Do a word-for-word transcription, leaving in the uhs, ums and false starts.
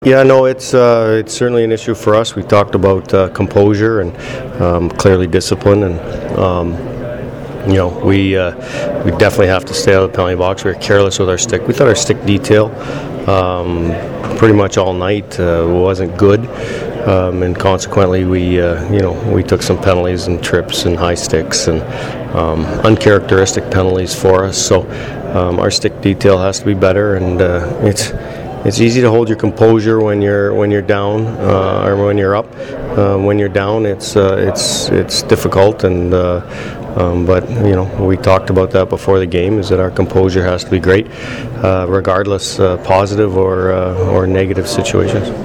Yeah, no, it's uh, it's certainly an issue for us. We talked about uh, composure and um, clearly discipline, and um, you know we uh, we definitely have to stay out of the penalty box. We were careless with our stick. We thought our stick detail um, pretty much all night uh, wasn't good, um, and consequently we uh, you know we took some penalties and trips and high sticks and um, uncharacteristic penalties for us. So um, our stick detail has to be better, and uh, it's. It's easy to hold your composure when you're when you're down uh, or when you're up. Uh, when you're down, it's uh, it's it's difficult, and uh, um, but you know we talked about that before the game. Is that our composure has to be great, uh, regardless uh, positive or uh, or negative situations.